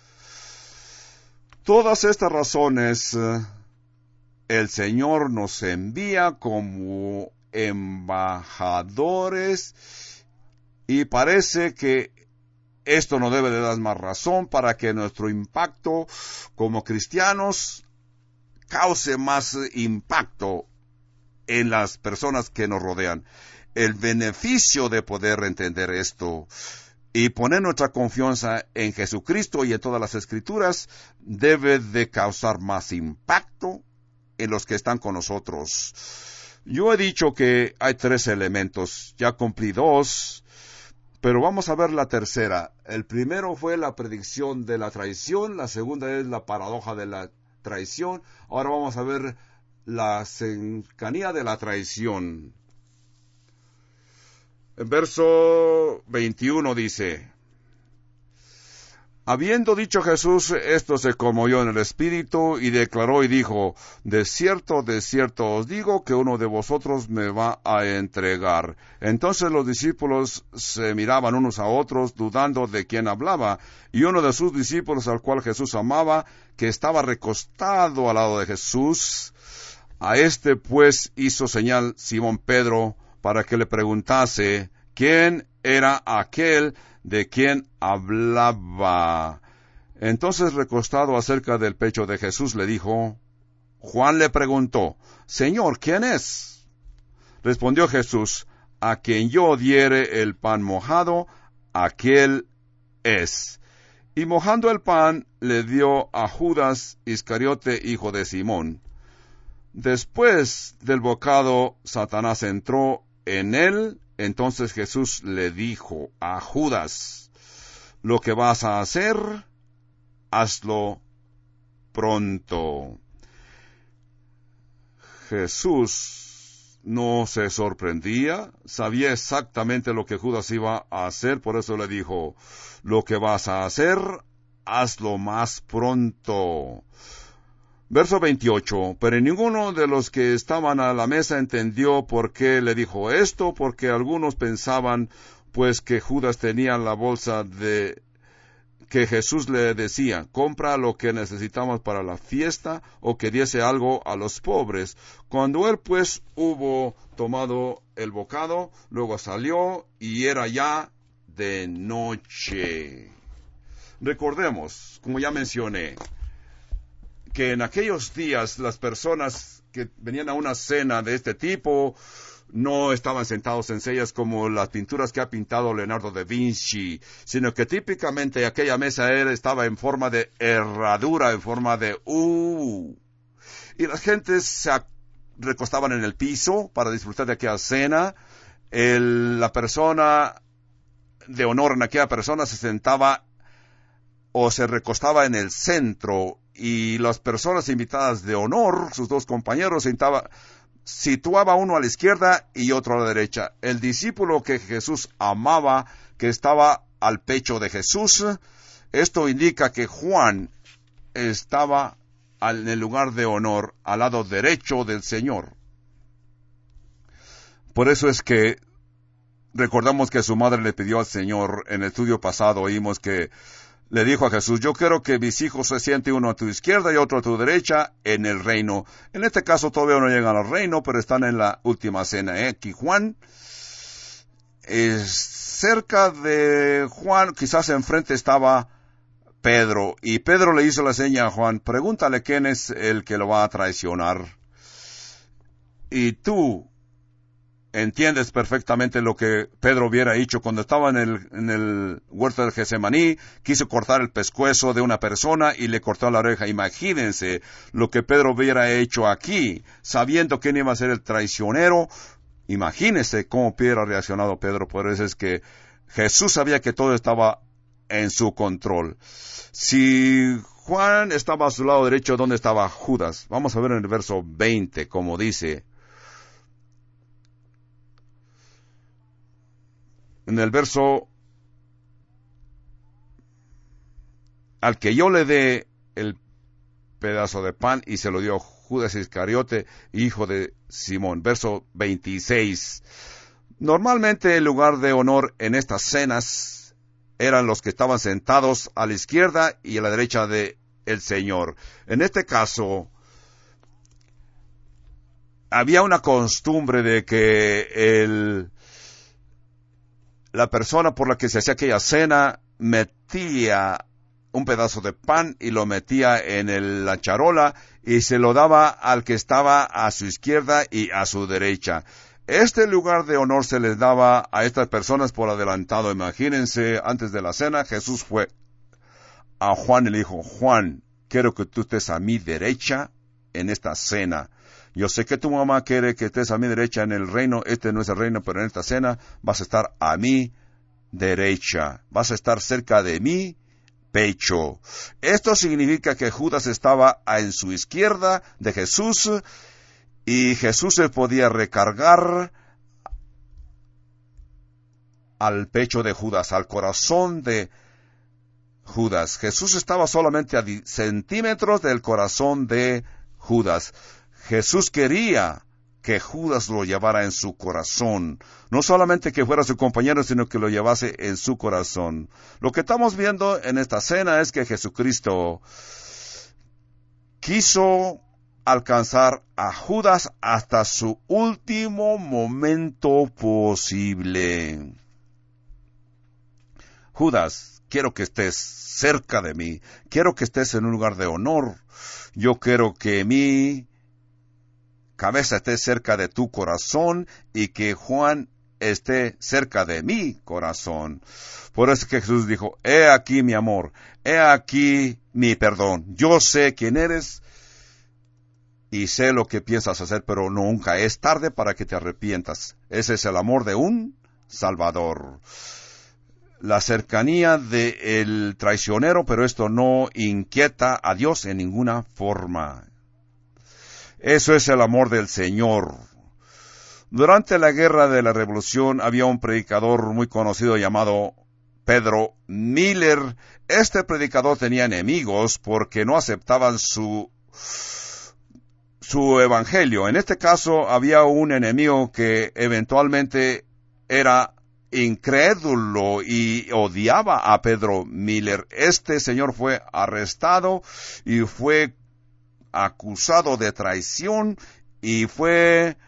Todas estas razones eh, el Señor nos envía como embajadores, y parece que esto no debe de dar más razón para que nuestro impacto como cristianos cause más impacto en las personas que nos rodean. El beneficio de poder entender esto y poner nuestra confianza en Jesucristo y en todas las Escrituras debe de causar más impacto en los que están con nosotros. Yo he dicho que hay tres elementos, ya cumplí dos, pero vamos a ver la tercera. El primero fue la predicción de la traición, la segunda es la paradoja de la traición. Ahora vamos a ver la cercanía de la traición. En verso veintiuno dice, habiendo dicho Jesús esto, se conmovió en el espíritu y declaró y dijo, de cierto, de cierto os digo que uno de vosotros me va a entregar. Entonces los discípulos se miraban unos a otros, dudando de quién hablaba, y uno de sus discípulos, al cual Jesús amaba, que estaba recostado al lado de Jesús, a este pues hizo señal Simón Pedro para que le preguntase quién era aquel de quien hablaba. Entonces, recostado acerca del pecho de Jesús, le dijo, Juan le preguntó, Señor, ¿quién es? Respondió Jesús, a quien yo diere el pan mojado, aquel es. Y mojando el pan, le dio a Judas Iscariote, hijo de Simón. Después del bocado, Satanás entró en él. Entonces Jesús le dijo a Judas, lo que vas a hacer, hazlo pronto. Jesús no se sorprendía, sabía exactamente lo que Judas iba a hacer, por eso le dijo, lo que vas a hacer, hazlo más pronto. Verso veintiocho, pero ninguno de los que estaban a la mesa entendió por qué le dijo esto, porque algunos pensaban, pues, que Judas tenía la bolsa de que Jesús le decía, compra lo que necesitamos para la fiesta, o que diese algo a los pobres. Cuando él, pues, hubo tomado el bocado, luego salió, y era ya de noche. Recordemos, como ya mencioné, que en aquellos días las personas que venían a una cena de este tipo no estaban sentados en sillas como las pinturas que ha pintado Leonardo da Vinci, sino que típicamente aquella mesa era, estaba en forma de herradura, en forma de U. Y las gentes se recostaban en el piso para disfrutar de aquella cena. El, la persona de honor en aquella persona se sentaba o se recostaba en el centro, y las personas invitadas de honor, sus dos compañeros, sentaba, situaba uno a la izquierda y otro a la derecha. El discípulo que Jesús amaba, que estaba al pecho de Jesús, esto indica que Juan estaba en el lugar de honor, al lado derecho del Señor. Por eso es que recordamos que su madre le pidió al Señor, en el estudio pasado oímos que le dijo a Jesús: yo quiero que mis hijos se sienten uno a tu izquierda y otro a tu derecha en el reino. En este caso todavía no llegan al reino, pero están en la última cena. ¿eh? Aquí Juan, es cerca de Juan, quizás enfrente estaba Pedro, y Pedro le hizo la seña a Juan: pregúntale quién es el que lo va a traicionar. Y tú entiendes perfectamente lo que Pedro hubiera hecho cuando estaba en el, en el huerto del Getsemaní. Quiso cortar el pescuezo de una persona y le cortó la oreja. Imagínense lo que Pedro hubiera hecho aquí, sabiendo quién iba a ser el traicionero. Imagínense cómo hubiera reaccionado Pedro. Por eso es que Jesús sabía que todo estaba en su control. Si Juan estaba a su lado derecho, ¿dónde estaba Judas? Vamos a ver en el verso veinte, como dice. En el verso: al que yo le dé el pedazo de pan, y se lo dio Judas Iscariote, hijo de Simón. Verso veintiséis. Normalmente el lugar de honor en estas cenas eran los que estaban sentados a la izquierda y a la derecha de el Señor. En este caso, había una costumbre de que el la persona por la que se hacía aquella cena metía un pedazo de pan y lo metía en el, la charola, y se lo daba al que estaba a su izquierda y a su derecha. Este lugar de honor se les daba a estas personas por adelantado. Imagínense, antes de la cena, Jesús fue a Juan y le dijo: Juan, quiero que tú estés a mi derecha en esta cena. Yo sé que tu mamá quiere que estés a mi derecha en el reino. Este no es el reino, pero en esta cena vas a estar a mi derecha. Vas a estar cerca de mi pecho. Esto significa que Judas estaba en su izquierda de Jesús, y Jesús se podía recargar al pecho de Judas, al corazón de Judas. Jesús estaba solamente a centímetros del corazón de Judas. Jesús quería que Judas lo llevara en su corazón. No solamente que fuera su compañero, sino que lo llevase en su corazón. Lo que estamos viendo en esta cena es que Jesucristo quiso alcanzar a Judas hasta su último momento posible. Judas, quiero que estés cerca de mí. Quiero que estés en un lugar de honor. Yo quiero que mi cabeza esté cerca de tu corazón y que Juan esté cerca de mi corazón. Por eso que Jesús dijo: he aquí mi amor, he aquí mi perdón. Yo sé quién eres y sé lo que piensas hacer, pero nunca es tarde para que te arrepientas. Ese es el amor de un Salvador. La cercanía del traicionero, pero esto no inquieta a Dios en ninguna forma. Eso es el amor del Señor. Durante la guerra de la Revolución había un predicador muy conocido llamado Pedro Miller. Este predicador tenía enemigos porque no aceptaban su, su evangelio. En este caso había un enemigo que eventualmente era incrédulo y odiaba a Pedro Miller. Este señor fue arrestado y fue acusado de traición y fue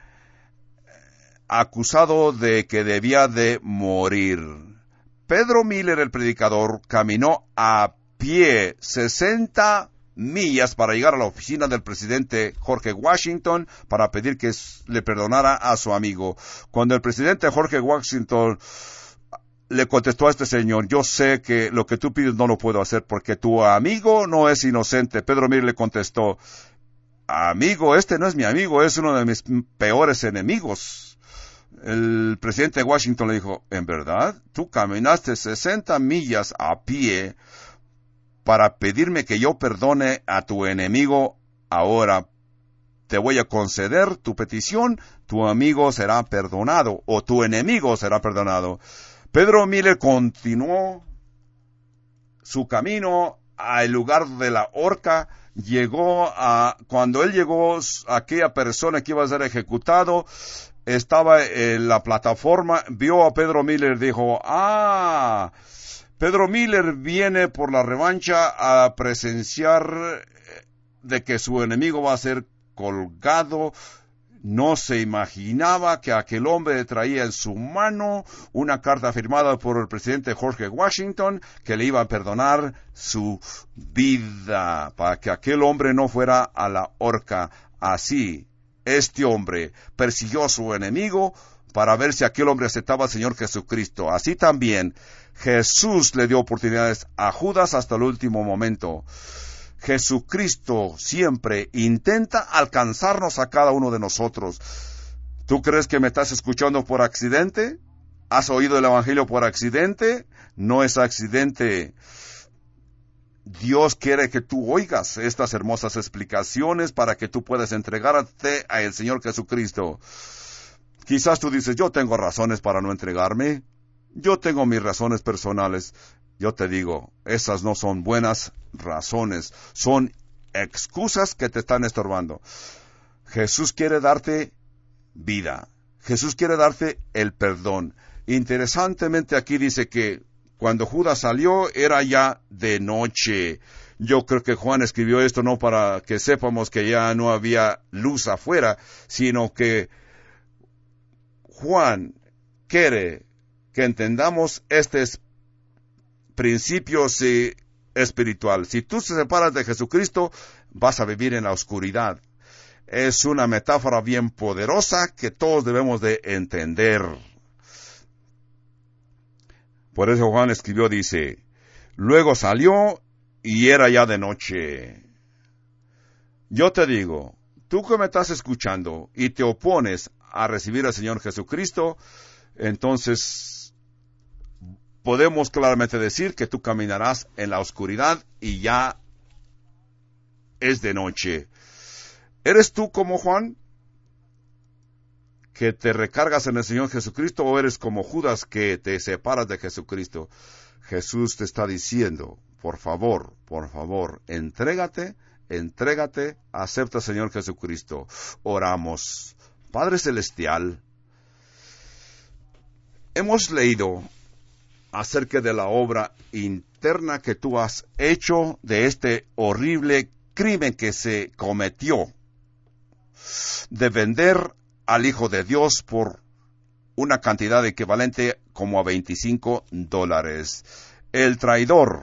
acusado de que debía de morir. Pedro Miller, el predicador, caminó a pie sesenta millas para llegar a la oficina del presidente Jorge Washington para pedir que le perdonara a su amigo. Cuando el presidente Jorge Washington le contestó a este señor, yo sé que lo que tú pides no lo puedo hacer porque tu amigo no es inocente. Pedro Miller le contestó, amigo, este no es mi amigo, es uno de mis peores enemigos. El presidente de Washington le dijo, ¿en verdad? Tú caminaste sesenta millas a pie para pedirme que yo perdone a tu enemigo. Ahora te voy a conceder tu petición, tu amigo será perdonado, o tu enemigo será perdonado. Pedro Miller continuó su camino al lugar de la horca. Llegó a, cuando él llegó, aquella persona que iba a ser ejecutado estaba en la plataforma, vio a Pedro Miller y dijo, ah, Pedro Miller viene por la revancha a presenciar de que su enemigo va a ser colgado. No se imaginaba que aquel hombre traía en su mano una carta firmada por el presidente Jorge Washington que le iba a perdonar su vida para que aquel hombre no fuera a la horca. Así, este hombre persiguió a su enemigo para ver si aquel hombre aceptaba al Señor Jesucristo. Así también, Jesús le dio oportunidades a Judas hasta el último momento. Jesucristo siempre intenta alcanzarnos a cada uno de nosotros. ¿Tú crees que me estás escuchando por accidente? ¿Has oído el Evangelio por accidente? No es accidente. Dios quiere que tú oigas estas hermosas explicaciones para que tú puedas entregarte al Señor Jesucristo. Quizás tú dices, yo tengo razones para no entregarme. Yo tengo mis razones personales. Yo te digo, esas no son buenas razones, son excusas que te están estorbando. Jesús quiere darte vida. Jesús quiere darte el perdón. Interesantemente aquí dice que cuando Judas salió era ya de noche. Yo creo que Juan escribió esto no para que sepamos que ya no había luz afuera, sino que Juan quiere que entendamos este principio sí, espiritual. Si tú te separas de Jesucristo, vas a vivir en la oscuridad. Es una metáfora bien poderosa que todos debemos de entender. Por eso Juan escribió, dice, luego salió y era ya de noche. Yo te digo, tú que me estás escuchando y te opones a recibir al Señor Jesucristo, entonces podemos claramente decir que tú caminarás en la oscuridad y ya es de noche. ¿Eres tú como Juan, que te recargas en el Señor Jesucristo, o eres como Judas, que te separas de Jesucristo? Jesús te está diciendo, por favor, por favor, entrégate, entrégate, acepta al Señor Jesucristo. Oramos. Padre Celestial, hemos leído acerca de la obra interna que tú has hecho de este horrible crimen que se cometió de vender al Hijo de Dios por una cantidad equivalente como a veinticinco dólares. El traidor,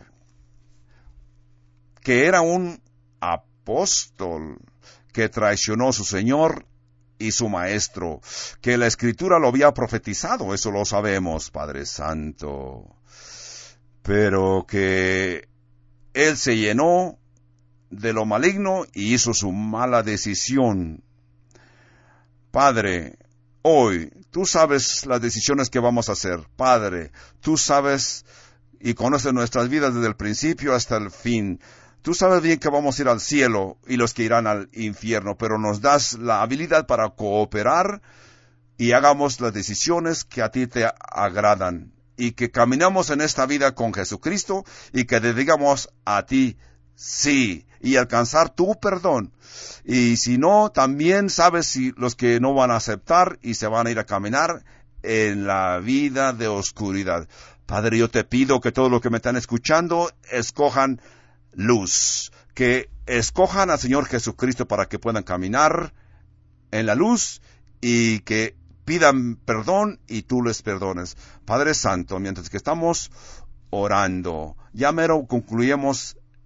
que era un apóstol que traicionó a su Señor y su maestro, que la Escritura lo había profetizado, eso lo sabemos, Padre Santo, pero que él se llenó de lo maligno y hizo su mala decisión. Padre, hoy tú sabes las decisiones que vamos a hacer. Padre, tú sabes y conoces nuestras vidas desde el principio hasta el fin. Tú sabes bien que vamos a ir al cielo y los que irán al infierno, pero nos das la habilidad para cooperar y hagamos las decisiones que a ti te agradan, y que caminamos en esta vida con Jesucristo y que le digamos a ti sí y alcanzar tu perdón. Y si no, también sabes si los que no van a aceptar y se van a ir a caminar en la vida de oscuridad. Padre, yo te pido que todos los que me están escuchando escojan luz, que escojan al Señor Jesucristo para que puedan caminar en la luz y que pidan perdón y tú les perdones. Padre Santo, mientras que estamos orando, ya mero concluimos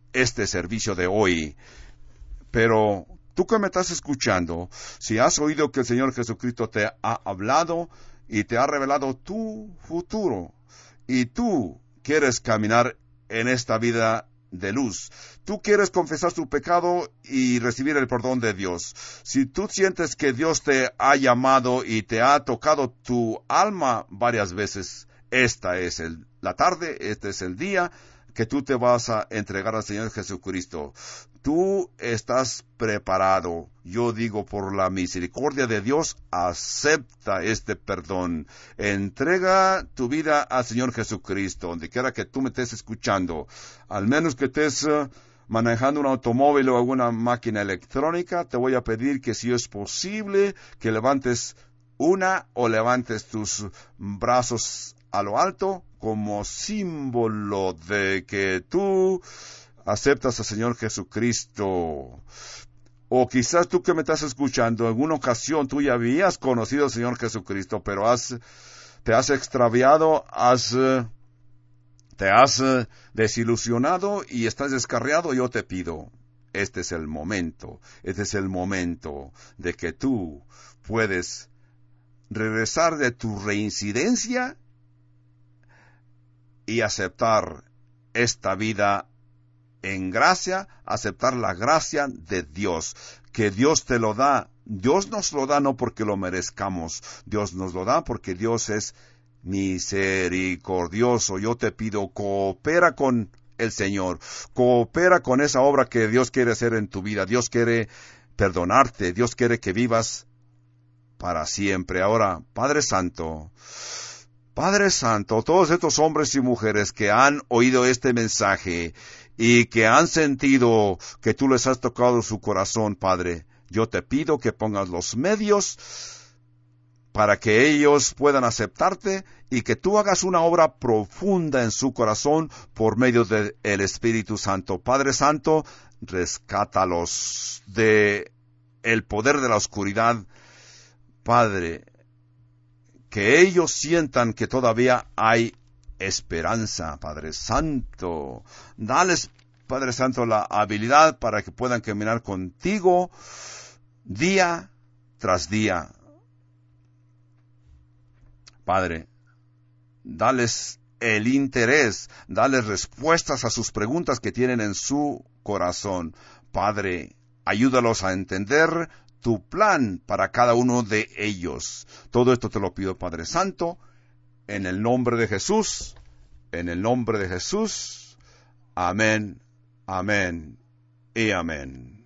este servicio de hoy. Pero tú que me estás escuchando, si has oído que el Señor Jesucristo te ha hablado y te ha revelado tu futuro, y tú quieres caminar en esta vida de luz, tú quieres confesar tu pecado y recibir el perdón de Dios, si tú sientes que Dios te ha llamado y te ha tocado tu alma varias veces, esta es el, la tarde, este es el día que tú te vas a entregar al Señor Jesucristo. Tú estás preparado. Yo digo, por la misericordia de Dios, acepta este perdón. Entrega tu vida al Señor Jesucristo, donde quiera que tú me estés escuchando. Al menos que estés uh, manejando un automóvil o alguna máquina electrónica, te voy a pedir que, si es posible, que levantes una o levantes tus brazos a lo alto como símbolo de que tú aceptas al Señor Jesucristo. O quizás tú que me estás escuchando, en una ocasión tú ya habías conocido al Señor Jesucristo, pero has, te has extraviado, has, te has desilusionado y estás descarriado. Yo te pido, este es el momento, este es el momento de que tú puedes regresar de tu reincidencia y aceptar esta vida en gracia, aceptar la gracia de Dios, que Dios te lo da. Dios nos lo da no porque lo merezcamos, Dios nos lo da porque Dios es misericordioso. Yo te pido, coopera con el Señor, coopera con esa obra que Dios quiere hacer en tu vida. Dios quiere perdonarte, Dios quiere que vivas para siempre. Ahora, Padre Santo, Padre Santo, todos estos hombres y mujeres que han oído este mensaje y que han sentido que tú les has tocado su corazón, Padre, yo te pido que pongas los medios para que ellos puedan aceptarte y que tú hagas una obra profunda en su corazón por medio del Espíritu Santo. Padre Santo, rescátalos de el poder de la oscuridad, Padre, que ellos sientan que todavía hay esperanza, Padre Santo. Dales, Padre Santo, la habilidad para que puedan caminar contigo día tras día. Padre, dales el interés, dales respuestas a sus preguntas que tienen en su corazón. Padre, ayúdalos a entender tu plan para cada uno de ellos. Todo esto te lo pido, Padre Santo, en el nombre de Jesús, en el nombre de Jesús. Amén, amén y amén.